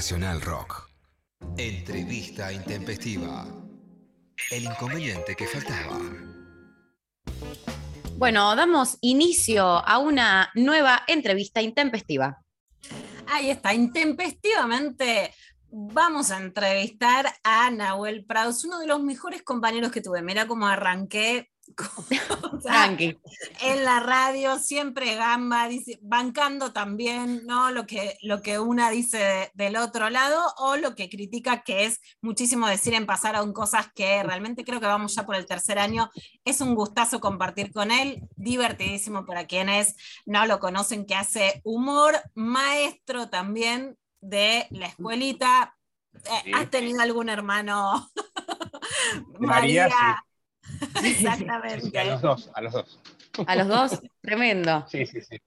Nacional Rock. Entrevista intempestiva. El inconveniente que faltaba. Bueno, damos inicio a una nueva entrevista intempestiva. Ahí está, intempestivamente vamos a entrevistar a Nahuel Prado, es uno de los mejores compañeros que tuve. Mira cómo arranqué. O sea, en la radio siempre gamba, dice, bancando también, ¿no? Lo que una dice del otro lado, o lo que critica, que es muchísimo decir en pasaron cosas que realmente creo que vamos ya por el tercer año. Es un gustazo compartir con él, divertidísimo para quienes no lo conocen, que hace humor, maestro también de la escuelita. Sí. ¿Has tenido algún hermano? María, sí. Exactamente. A los dos. ¿A los dos? Tremendo. Sí.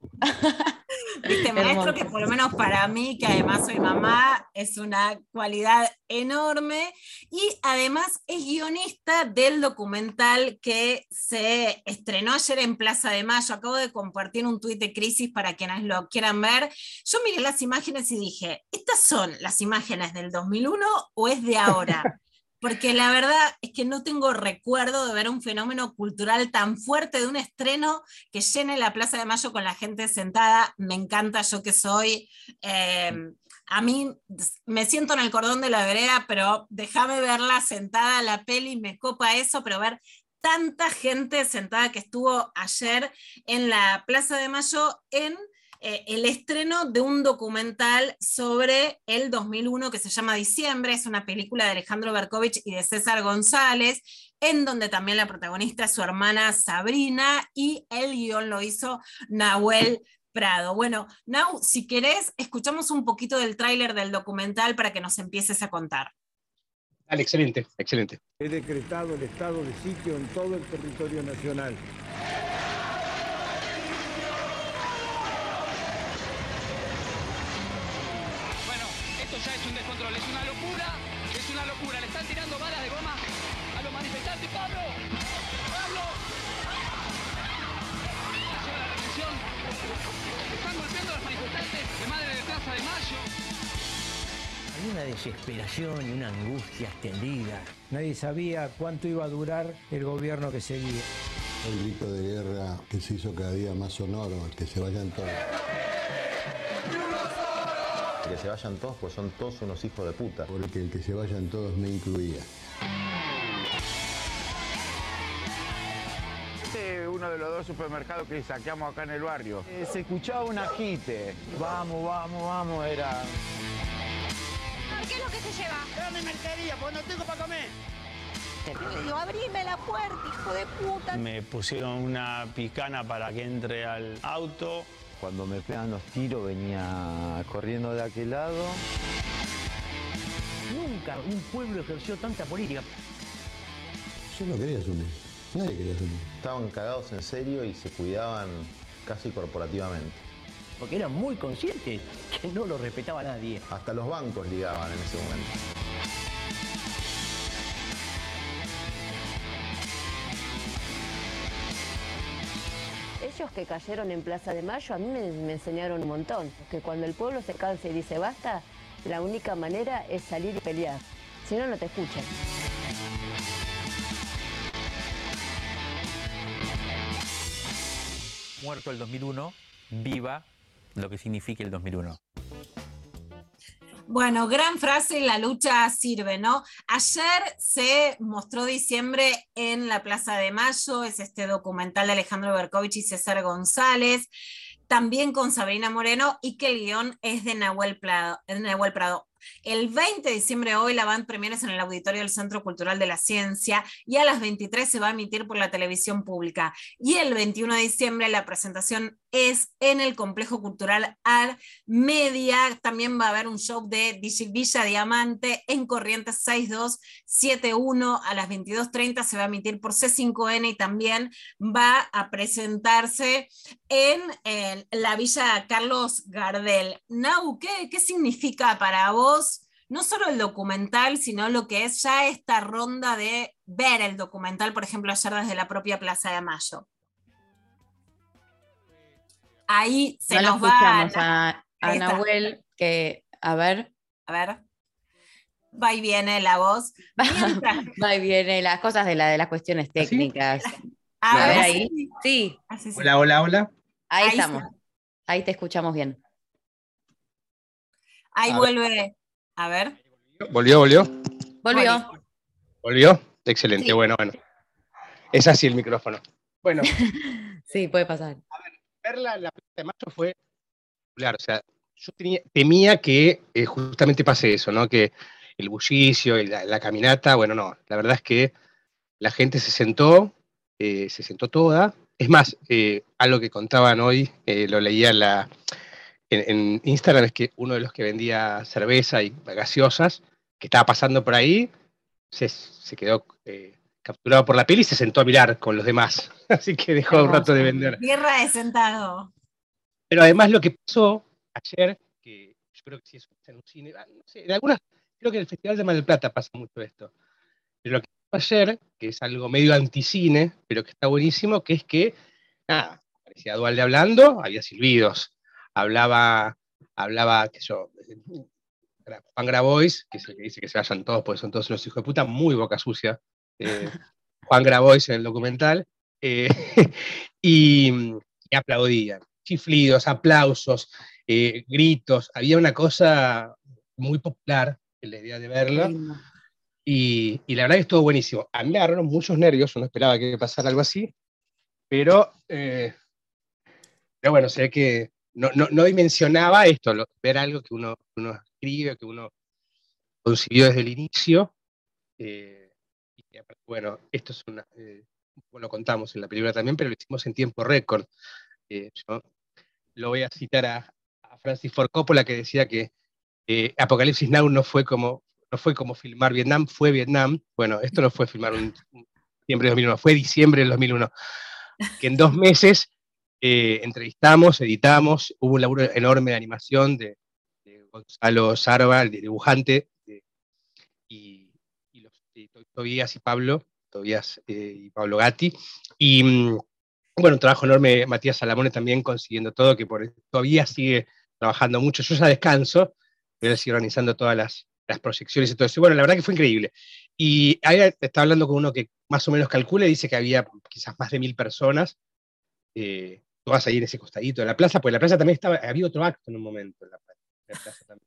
Viste, maestro, que por lo menos para mí, que además soy mamá, es una cualidad enorme. Y además es guionista del documental que se estrenó ayer en Plaza de Mayo. Acabo de compartir un tuit de Crisis para quienes lo quieran ver. Yo miré las imágenes y dije, ¿estas son las imágenes del 2001 o es de ahora? Porque la verdad es que no tengo recuerdo de ver un fenómeno cultural tan fuerte, de un estreno que llene la Plaza de Mayo con la gente sentada. Me encanta, yo que soy... a mí me siento en el cordón de la vereda, pero déjame verla sentada, la peli, me copa eso, pero ver tanta gente sentada que estuvo ayer en la Plaza de Mayo en... el estreno de un documental sobre el 2001 que se llama Diciembre, es una película de Alejandro Berkovich y de César González, en donde también la protagonista es su hermana Sabrina, y el guión lo hizo Nahuel Prado. Bueno, Nau, si querés, escuchamos un poquito del tráiler del documental para que nos empieces a contar. Dale, excelente. He decretado el estado de sitio en todo el territorio nacional. Ya es un descontrol, es una locura, le están tirando balas de goma a los manifestantes. ¡Pablo! Lleva la represión, están golpeando a los manifestantes de Madre de Plaza de Mayo. Hay una desesperación y una angustia extendida. Nadie sabía cuánto iba a durar el gobierno que seguía. El grito de guerra que se hizo cada día más sonoro, que se vayan todos. Que se vayan todos, pues son todos unos hijos de puta. Porque el que se vayan todos me incluía. Este es uno de los dos supermercados que saqueamos acá en el barrio. Se escuchaba un agite. Vamos, era... ¿Qué es lo que se lleva? Dame mercadería, porque no tengo para comer. Le digo, abrime la puerta, hijo de puta. Me pusieron una picana para que entre al auto. Cuando me pegan los tiros venía corriendo de aquel lado. Nunca un pueblo ejerció tanta política. Yo no quería asumir. Nadie quería asumir. Estaban cagados en serio y se cuidaban casi corporativamente. Porque eran muy conscientes que no lo respetaba nadie. Hasta los bancos ligaban en ese momento. Ellos que cayeron en Plaza de Mayo a mí me enseñaron un montón, que cuando el pueblo se cansa y dice basta, la única manera es salir y pelear, si no, no te escuchan. Muerto el 2001, viva lo que significa el 2001. Bueno, gran frase, la lucha sirve, ¿no? Ayer se mostró Diciembre en la Plaza de Mayo, es este documental de Alejandro Berkovich y César González, también con Sabrina Moreno, y que el guión es de Nahuel Prado. El 20 de diciembre hoy la van premieres en el auditorio del Centro Cultural de la Ciencia, y a las 23 se va a emitir por la televisión pública. Y el 21 de diciembre la presentación es en el Complejo Cultural Art Media. También va a haber un show de DJ Villa Diamante en Corrientes 6271 a las 22:30. Se va a emitir por C5N y también va a presentarse en la Villa Carlos Gardel. Nau, ¿qué significa para vos no solo el documental, sino lo que es ya esta ronda de ver el documental, por ejemplo, ayer desde la propia Plaza de Mayo? Ahí se no nos lo va a Nahuel, que, a ver. A ver. Va y viene la voz. Va y viene las cosas de las cuestiones técnicas. A ver ver, ahí. Sí. Así sí. Hola, hola, hola. Ahí estamos. Ahí te escuchamos bien. Ahí vuelve. A ver. ¿Volvió? Volvió. Excelente, Sí. bueno. Es así el micrófono. Bueno. Sí, puede pasar. A ver, verla en la Plaza de Mayo fue popular, o sea, yo temía que justamente pase eso, ¿no? Que el bullicio y la caminata, bueno, no, la verdad es que la gente se sentó toda. Es más, algo que contaban hoy, lo leía en Instagram, es que uno de los que vendía cerveza y gaseosas, que estaba pasando por ahí, se quedó capturado por la peli y se sentó a mirar con los demás. Así que dejó un rato de vender. Tierra de sentado. Pero además lo que pasó ayer, que yo creo que sí es en un cine, no sé, en algunas, creo que en el Festival de Mar del Plata pasa mucho esto. Pero lo que pasó ayer, que es algo medio anticine, pero que está buenísimo, que es que, nada, parecía Dualde hablando, había silbidos, hablaba, qué sé yo, Juan Grabois, que es el que dice que se vayan todos porque son todos unos hijos de puta, muy boca sucia, Juan Grabois en el documental, y aplaudían, chiflidos, aplausos, gritos, había una cosa muy popular en la idea de verla, y la verdad que estuvo buenísimo. A mí me agarraron muchos nervios, no esperaba que pasara algo así, pero bueno, sé que no dimensionaba esto, ver algo que uno escribe, que uno concibió desde el inicio, y bueno, esto es lo contamos en la película también, pero lo hicimos en tiempo récord. Yo lo voy a citar a Francis Ford Coppola, que decía que Apocalipsis Now no fue como filmar Vietnam, fue Vietnam. Bueno, esto no fue filmar un diciembre de 2001, fue diciembre del 2001, que en 2 meses entrevistamos, editamos, hubo un laburo enorme de animación de Gonzalo Sarva, el dibujante, y Tobías y Pablo Gatti, y bueno, un trabajo enorme de Matías Salamone también consiguiendo todo, que todavía sigue trabajando mucho. Yo ya descanso, pero él sigue organizando todas las proyecciones y todo eso. Y bueno, la verdad que fue increíble. Y ahí está hablando con uno que más o menos calcula y dice que había quizás más de 1000 personas, todas ahí en ese costadito de la plaza, pues la plaza también había otro acto en un momento en la plaza también.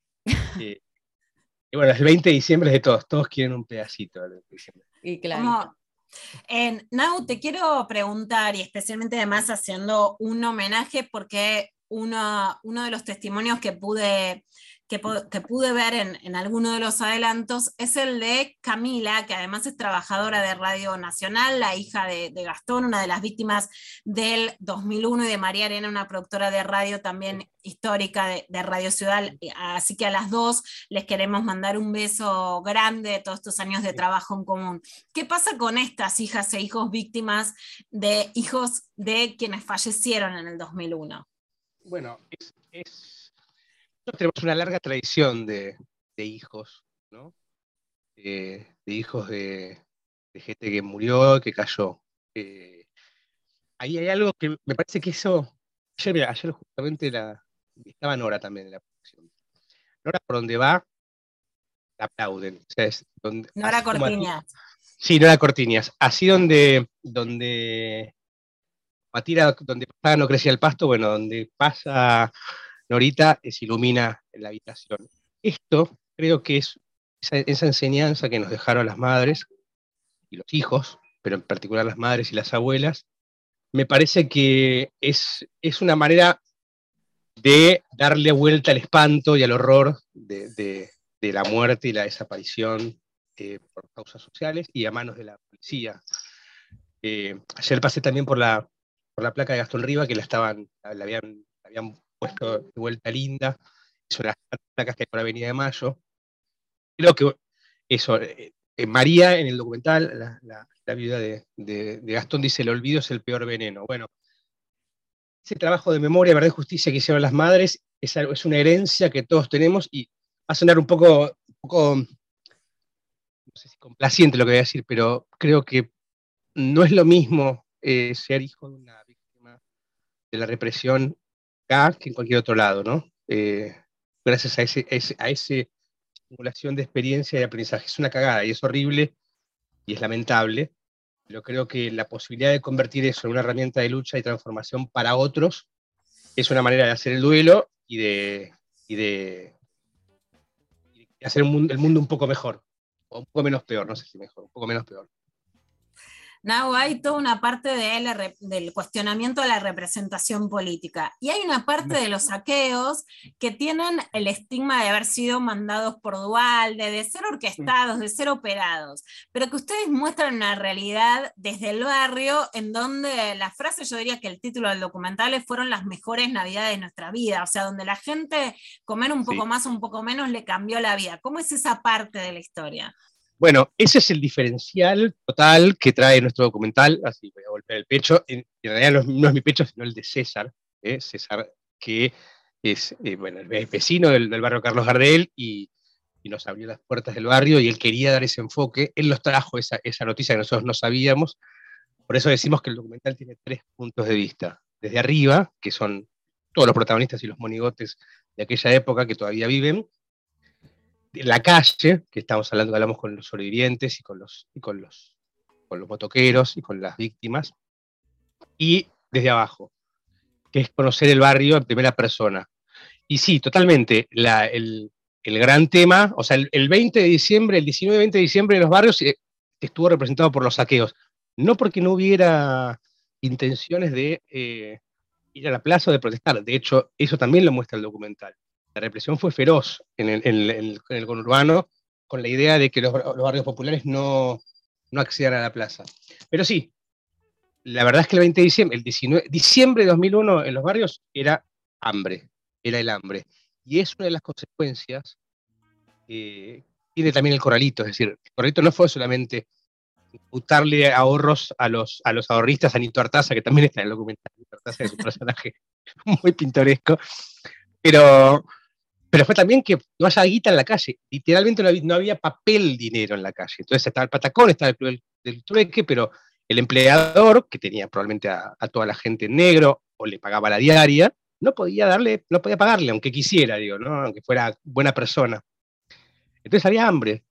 Y bueno, el 20 de diciembre es de todos quieren un pedacito de diciembre. Y claro. Nau, te quiero preguntar, y especialmente además haciendo un homenaje, porque uno de los testimonios que pude ver en alguno de los adelantos es el de Camila, que además es trabajadora de Radio Nacional, la hija de Gastón, una de las víctimas del 2001, y de María Arena, una productora de radio también histórica de Radio Ciudad. Así que a las dos les queremos mandar un beso grande de todos estos años de trabajo en común. ¿Qué pasa con estas hijas e hijos víctimas de hijos de quienes fallecieron en el 2001? Bueno, nosotros tenemos una larga tradición de hijos, ¿no? De hijos de gente que murió, que cayó. Ahí hay algo que me parece que eso. Ayer justamente estaba Nora también en la producción. Nora, por donde va, la aplauden. O sea, Nora Cortiñas. Sí, Nora Cortiñas. Así donde Matira, donde pasaba no crecía el pasto, bueno, donde pasa Norita se ilumina en la habitación. Esto creo que es esa enseñanza que nos dejaron las madres y los hijos, pero en particular las madres y las abuelas, me parece que es una manera de darle vuelta al espanto y al horror de la muerte y la desaparición por causas sociales y a manos de la policía. Ayer pasé también por la placa de Gastón Riva, que la habían puesto de vuelta linda, son las placas que hay por Avenida de Mayo. Creo que eso, María en el documental, la viuda de Gastón, dice: el olvido es el peor veneno. Bueno, ese trabajo de memoria, verdad y justicia que hicieron las madres es una herencia que todos tenemos, y va a sonar un poco, no sé si complaciente lo que voy a decir, pero creo que no es lo mismo ser hijo de una víctima de la represión acá que en cualquier otro lado, ¿no? Creo gracias a ese acumulación de experiencia y aprendizaje. Es una cagada y es horrible y es lamentable, pero creo que la posibilidad de convertir eso en una herramienta de lucha y transformación para otros es una manera de hacer el duelo y de hacer el mundo un poco mejor, o un poco menos peor, no sé si mejor, un poco menos peor. Now, hay toda una parte del cuestionamiento de la representación política, y hay una parte de los saqueos que tienen el estigma de haber sido mandados por Duhalde, de ser orquestados, de ser operados, pero que ustedes muestran una realidad desde el barrio en donde la frase, yo diría que el título del documental es "Fueron las mejores navidades de nuestra vida", o sea, donde la gente comer un poco más o un poco menos le cambió la vida. ¿Cómo es esa parte de la historia? Bueno, ese es el diferencial total que trae nuestro documental, así voy a golpear el pecho, en realidad no es mi pecho, sino el de César, César, que es bueno, el vecino del barrio Carlos Gardel, y nos abrió las puertas del barrio, y él quería dar ese enfoque, él nos trajo esa noticia que nosotros no sabíamos, por eso decimos que el documental tiene 3 puntos de vista. Desde arriba, que son todos los protagonistas y los monigotes de aquella época que todavía viven, en la calle, que hablamos con los sobrevivientes y con los motoqueros y con las víctimas, y desde abajo, que es conocer el barrio en primera persona. Y sí, totalmente, el gran tema, o sea, el 20 de diciembre, el 19-20 de diciembre en los barrios estuvo representado por los saqueos, no porque no hubiera intenciones de ir a la plaza o de protestar, de hecho, eso también lo muestra el documental. La represión fue feroz en el conurbano, con la idea de que los barrios populares no accedan a la plaza. Pero sí, la verdad es que el 20 de diciembre, diciembre de 2001 en los barrios era hambre, era el hambre. Y es una de las consecuencias que tiene también el Corralito, es decir, el Corralito no fue solamente imputarle ahorros a los ahorristas, a Nito Artaza, que también está en el documental. Nito Artaza es un personaje muy pintoresco, pero fue también que no haya guita en la calle. Literalmente no había papel dinero en la calle. Entonces estaba el patacón, estaba el club del trueque, pero el empleador, que tenía probablemente a toda la gente en negro, o le pagaba la diaria, no podía pagarle, aunque quisiera, ¿no? Aunque fuera buena persona. Entonces había hambre.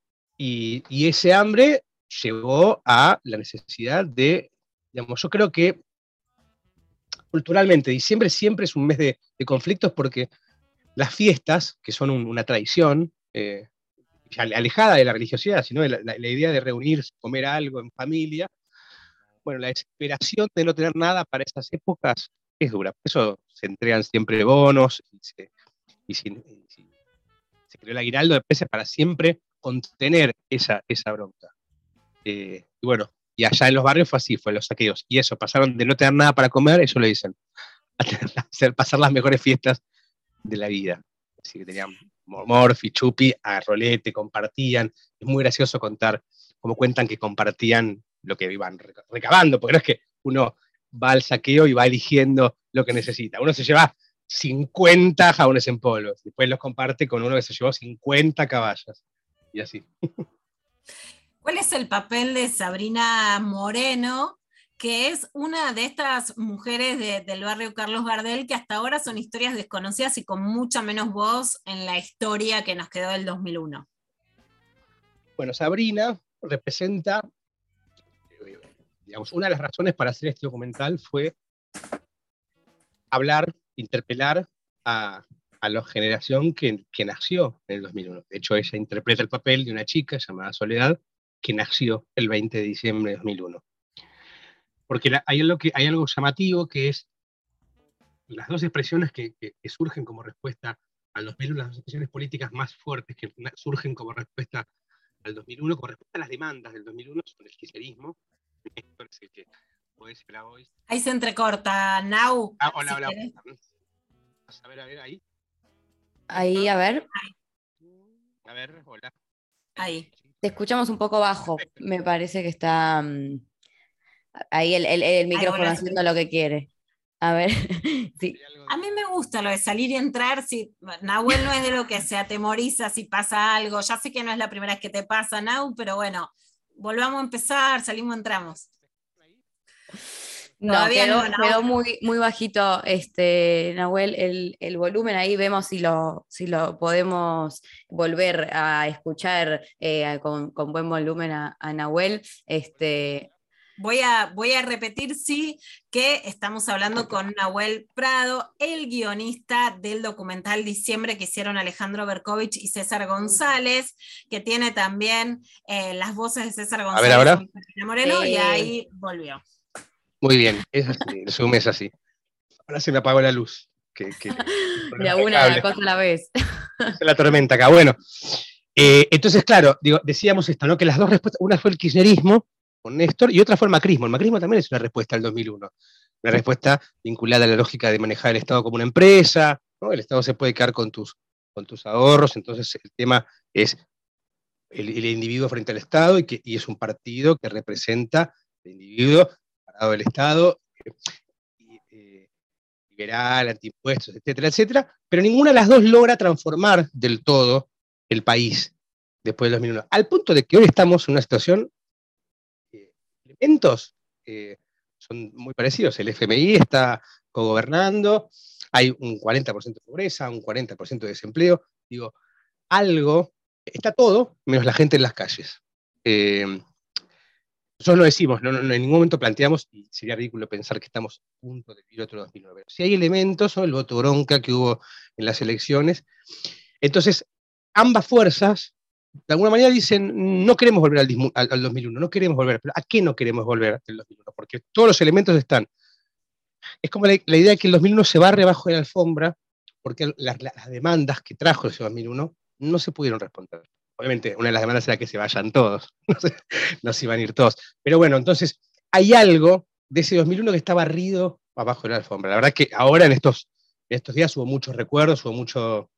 Y ese hambre llevó a la necesidad de, digamos, yo creo que culturalmente diciembre siempre es un mes de conflictos, porque las fiestas, que son una tradición, alejada de la religiosidad, sino de la idea de reunirse, comer algo en familia, bueno, la desesperación de no tener nada para esas épocas es dura. Por eso se entregan siempre bonos, y se creó el aguinaldo de peces para siempre contener esa bronca. Y bueno, y allá en los barrios fue así, fue los saqueos. Y eso, pasaron de no tener nada para comer, eso le dicen, a pasar las mejores fiestas de la vida. Así que tenían Morfi, Chupi, a rolete, compartían. Es muy gracioso contar cómo cuentan que compartían lo que iban recabando, porque no es que uno va al saqueo y va eligiendo lo que necesita. Uno se lleva 50 jabones en polvo, después los comparte con uno que se llevó 50 caballos, y así. ¿Cuál es el papel de Sabrina Moreno, que es una de estas mujeres del barrio Carlos Gardel, que hasta ahora son historias desconocidas y con mucha menos voz en la historia que nos quedó del 2001? Bueno, Sabrina representa, digamos, una de las razones para hacer este documental fue interpelar a la generación que nació en el 2001. De hecho, ella interpreta el papel de una chica llamada Soledad, que nació el 20 de diciembre de 2001. Porque hay algo llamativo, que es las dos expresiones que surgen como respuesta al 2001, las dos expresiones políticas más fuertes que surgen como respuesta al 2001, como respuesta a las demandas del 2001, son el kirchnerismo. Esto es el que podés ver hoy. Ahí se entrecorta, Nau. Hola. A ver, ahí. Ahí, a ver. A ver, hola. Ahí. Te escuchamos un poco bajo. Me parece que está ahí el micrófono haciendo lo que quiere. A ver. Sí. A mí me gusta lo de salir y entrar. Si Nahuel no es de lo que se atemoriza si pasa algo. Ya sé que no es la primera vez que te pasa, Nau, pero bueno, volvamos a empezar, salimos, entramos. No, Todavía quedó, no. quedó muy, muy bajito, Nahuel, el volumen ahí, vemos si lo podemos volver a escuchar con buen volumen a Nahuel. Voy a repetir, sí, que estamos hablando con Nahuel Prado, el guionista del documental Diciembre que hicieron Alejandro Berkovich y César González, que tiene también las voces de César González ahora. y Patricia Moreno, y ahí volvió. Muy bien, es así, el Zoom es así. Ahora se me apagó la luz. De una cosa a la vez. Es la tormenta acá. Bueno, entonces, claro, decíamos esto, ¿no? Que las dos respuestas, una fue el kirchnerismo con Néstor y otra fue el macrismo. El macrismo también es una respuesta al 2001. Una respuesta vinculada a la lógica de manejar el Estado como una empresa, ¿no? El Estado se puede quedar con tus ahorros, entonces el tema es el individuo frente al Estado y es un partido que representa el individuo parado del Estado, liberal, antiimpuestos, etcétera, etcétera, pero ninguna de las dos logra transformar del todo el país después del 2001, al punto de que hoy estamos en una situación, elementos son muy parecidos, el FMI está cogobernando, hay un 40% de pobreza, un 40% de desempleo, digo, algo, está todo, menos la gente en las calles. Nosotros no decimos, en ningún momento planteamos, y sería ridículo pensar que estamos a punto de vivir otro 2009. Si hay elementos, o el voto bronca que hubo en las elecciones, entonces ambas fuerzas, de alguna manera dicen, no queremos volver al 2001, no queremos volver, pero ¿a qué no queremos volver del 2001? Porque todos los elementos están. Es como la idea de que el 2001 se barre bajo de la alfombra, porque las demandas que trajo ese 2001 no se pudieron responder. Obviamente, una de las demandas era que se vayan todos, no se iban a ir todos. Pero bueno, entonces, hay algo de ese 2001 que está barrido abajo de la alfombra. La verdad que ahora en estos días hubo muchos recuerdos, hubo mucho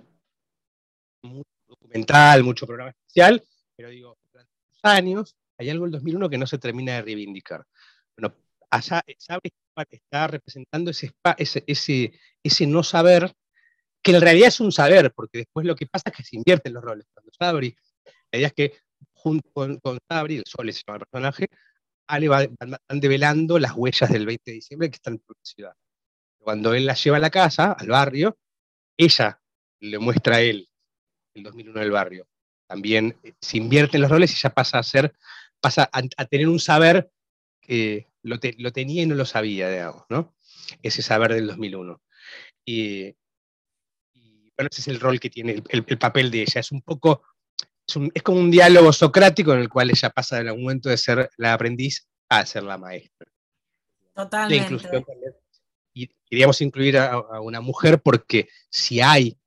documental, mucho programa especial, pero digo, durante los años hay algo del 2001 que no se termina de reivindicar. Bueno, allá Sabri está representando ese no saber, que en realidad es un saber, porque después lo que pasa es que se invierten los roles. Cuando Sabri, la idea es que junto con Sabri, el Sole se llama el personaje, Ale van develando las huellas del 20 de diciembre que están en la ciudad. Cuando él la lleva a la casa, al barrio, ella le muestra a él el 2001 del barrio. También se invierten los roles y ya pasa a tener un saber que lo tenía y no lo sabía, digamos, ¿no? Ese saber del 2001. Y bueno, ese es el rol que tiene, el papel de ella. Es un poco, es como un diálogo socrático en el cual ella pasa del momento de ser la aprendiz a ser la maestra. Totalmente. La inclusión también. Y queríamos incluir a una mujer porque si hay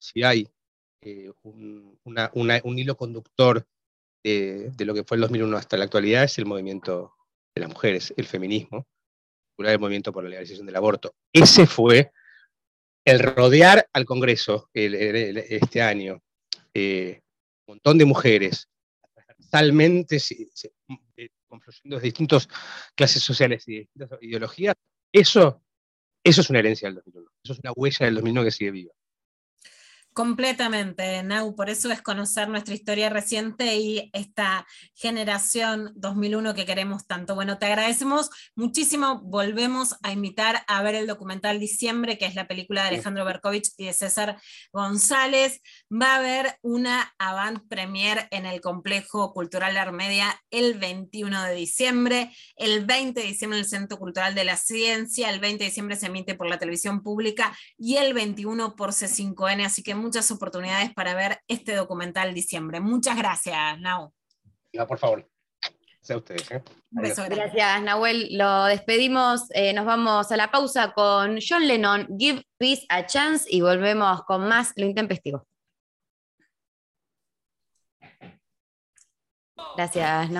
un hilo conductor de lo que fue el 2001 hasta la actualidad, es el movimiento de las mujeres, el feminismo, el movimiento por la legalización del aborto. Ese fue el rodear al Congreso este año, un montón de mujeres, transversalmente, confluyendo de distintas clases sociales y de distintas ideologías, eso es una herencia del 2001, eso es una huella del 2001 que sigue viva. Completamente, Nau, por eso es conocer nuestra historia reciente y esta generación 2001 que queremos tanto. Bueno, te agradecemos muchísimo, volvemos a invitar a ver el documental Diciembre, que es la película de Alejandro Berkovich y de César González. Va a haber una avant premiere en el Complejo Cultural Armedia el 21 de diciembre, el 20 de diciembre en el Centro Cultural de la Ciencia, el 20 de diciembre se emite por la televisión pública y el 21 por C5N, así que muchas oportunidades para ver este documental Diciembre. Muchas gracias, Nau. No, por favor. Sea ustedes. Un beso grande. Gracias, Nahuel. Lo despedimos. Nos vamos a la pausa con John Lennon, Give Peace a Chance, y volvemos con más Lo Intempestivo. Gracias, Nahuel.